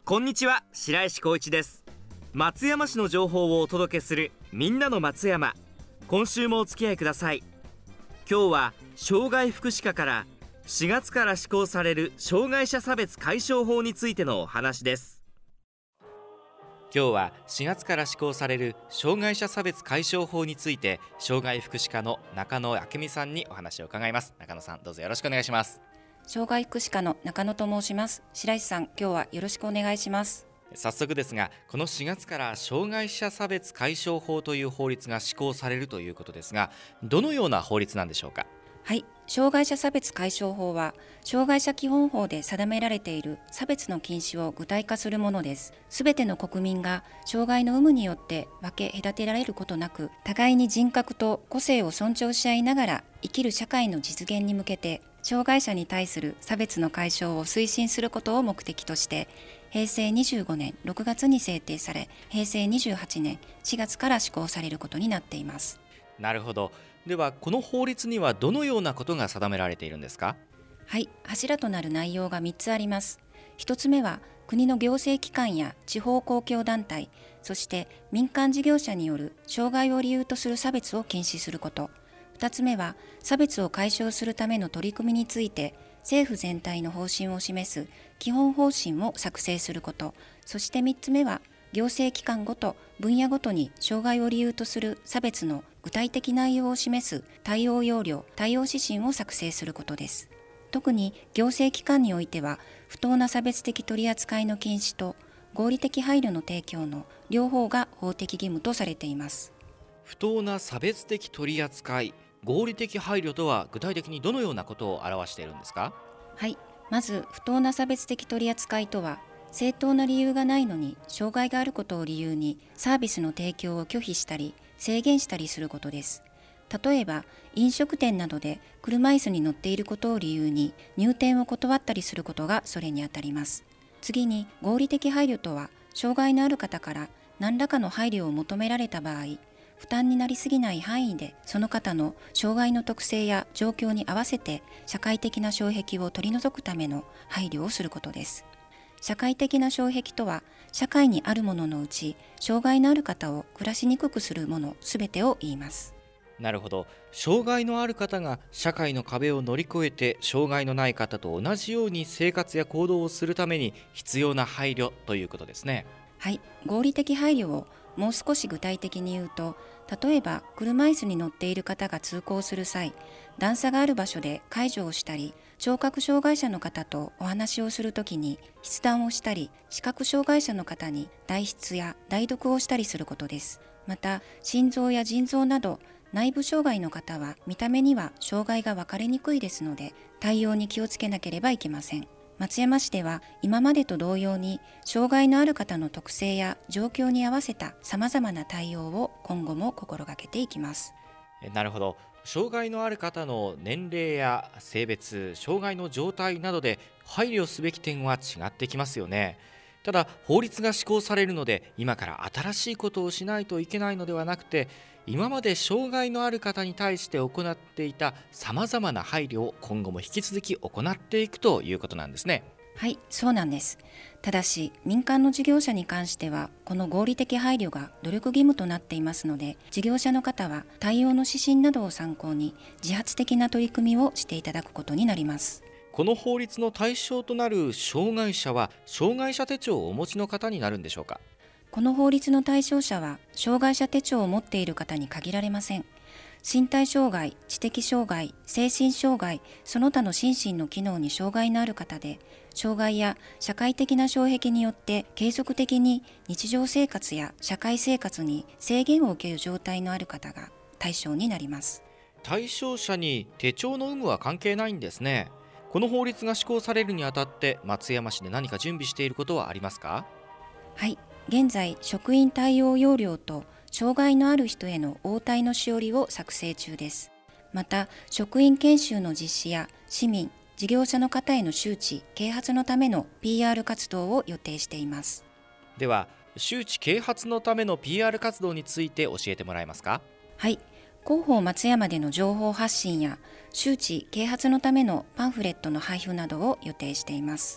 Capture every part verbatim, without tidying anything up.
こんにちは、白石光一です。松山市の情報をお届けするみんなの松山。今週もお付き合いください。今日は障害福祉課からしがつから施行される障害者差別解消法についてのお話です。今日はしがつから施行される障害者差別解消法について、障害福祉課の中野明美さんにお話を伺います。中野さん、どうぞよろしくお願いします。 障害福祉課の中野と申します。白石さん、今日はよろしくお願いします。 早速ですが、このしがつから障害者差別解消法という法律が施行されるということですが、どのような法律なんでしょうか。 はい、障害者差別解消法は障害者基本法で定められている差別の禁止を具体化するものです。すべての国民が障害の有無によって分け隔てられることなく、互いに人格と個性を尊重し合いながら生きる社会の実現に向けて、障害者に対する差別の解消を推進することを目的として、へいせいにじゅうごねんろくがつに制定され、へいせいにじゅうはちねんしがつから施行されることになっています。 なるほど。では、この法律にはどのようなことが定められているんですか。 はい、柱となる内容がみっつあります。ひとつめは、国の行政機関や地方公共団体、そして民間事業者による障害を理由とする差別を禁止すること。ふたつめは、差別を解消するための取り組みについて政府全体の方針を示す基本方針を作成すること。そしてみっつめは、行政機関ごと分野ごとに障害を理由とする差別の具体的内容を示す対応要領・対応指針を作成することです。特に行政機関においては、不当な差別的取り扱いの禁止と合理的配慮の提供の両方が法的義務とされています。 不当な差別的取り扱い、合理的配慮とは具体的にどのようなことを表しているんですか。 はい、まず不当な差別的取り扱いとは、正当な理由がないのに障害があることを理由にサービスの提供を拒否したり制限したりすることです。例えば、飲食店などで車椅子に乗っていることを理由に入店を断ったりすることがそれにあたります。次に、合理的配慮とは、障害のある方から何らかの配慮を求められた場合、負担になりすぎない範囲でその方の障害の特性や状況に合わせて社会的な障壁を取り除くための配慮をすることです。社会的な障壁とは、社会にあるもののうち障害のある方を暮らしにくくするものすべてを言います。 なるほど。障害のある方が社会の壁を乗り越えて障害のない方と同じように生活や行動をするために必要な配慮ということですね。 はい、合理的配慮をもう少し具体的に言うと、例えば車椅子に乗っている方が通行する際、段差がある場所で介助をしたり、聴覚障害者の方とお話をするときに筆談をしたり、視覚障害者の方に代筆や代読をしたりすることです。また、心臓や腎臓など内部障害の方は見た目には障害が分かりにくいですので、対応に気をつけなければいけません。松山市では今までと同様に、障害のある方の特性や状況に合わせたさまざまな対応を今後も心がけていきます。 なるほど。障害のある方の年齢や性別、障害の状態などで配慮すべき点は違ってきますよね。ただ、法律が施行されるので、今から新しいことをしないといけないのではなくて、今まで障害のある方に対して行っていたさまざまな配慮を今後も引き続き行っていくということなんですね。 はい、そうなんです。ただし、民間の事業者に関しては、この合理的配慮が努力義務となっていますので、事業者の方は対応の指針などを参考に自発的な取り組みをしていただくことになります。 この法律の対象となる障害者は、障害者手帳をお持ちの方になるんでしょうか。 この法律の対象者は、障害者手帳を持っている方に限られません。身体障害、知的障害、精神障害、その他の心身の機能に障害のある方で、障害や社会的な障壁によって継続的に日常生活や社会生活に制限を受ける状態のある方が対象になります。 対象者に手帳の有無は関係ないんですね。この法律が施行されるにあたって松山市で何か準備していることはありますか。 はい、現在職員対応要領と障害のある人への応対のしおりを作成中です。また、職員研修の実施や市民、事業者の方への周知・啓発のための ピーアール 活動を予定しています。 では、周知啓発のための ピーアール 活動について教えてもらえますか。 はい、広報松山での情報発信や周知啓発のためのパンフレットの配布などを予定しています。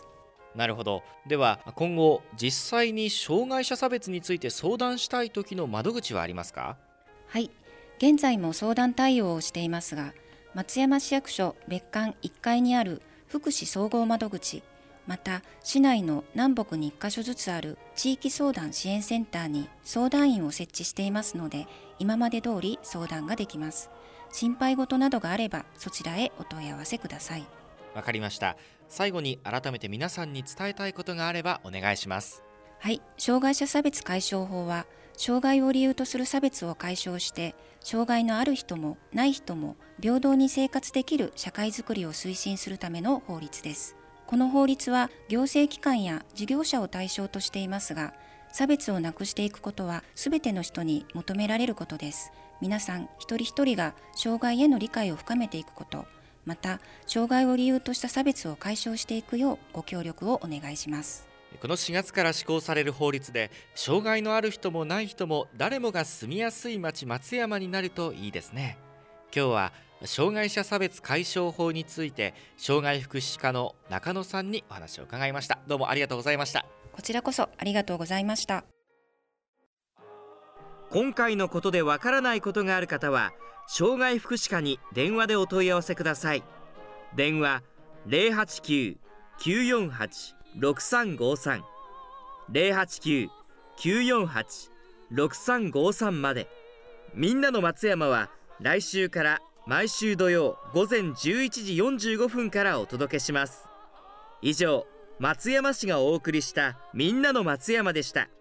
なるほど。では今後実際に障害者差別について相談したい時の窓口はありますか？ はい、現在も相談対応をしていますが、松山市役所別館いっかいにある福祉総合窓口、また市内の南北にいっか所ずつある地域相談支援センターに相談員を設置していますので、今まで通り相談ができます。心配事などがあればそちらへお問い合わせください。 わかりました。最後に改めて皆さんに伝えたいことがあればお願いします。 はい、障害者差別解消法は障害を理由とする差別を解消して、障害のある人もない人も平等に生活できる社会づくりを推進するための法律です。この法律は行政機関や事業者を対象としていますが、差別をなくしていくことはすべての人に求められることです。皆さん一人一人が障害への理解を深めていくこと、また障害を理由とした差別を解消していくようご協力をお願いします。 このしがつから施行される法律で、障害のある人もない人も誰もが住みやすい町松山になるといいですね。今日は障害者差別解消法について障害福祉課の中野さんにお話を伺いました。どうもありがとうございました。 こちらこそありがとうございました。 今回のことでわからないことがある方は障害福祉課に電話でお問い合わせください。電話 ゼロはちきゅう きゅうよんはち ろくさんごさん ゼロはちきゅう きゅうよんはち ろくさんごさんまで。みんなの松山は来週から毎週土曜午前じゅういちじよんじゅうごふんからお届けします。以上、松山市がお送りしたみんなの松山でした。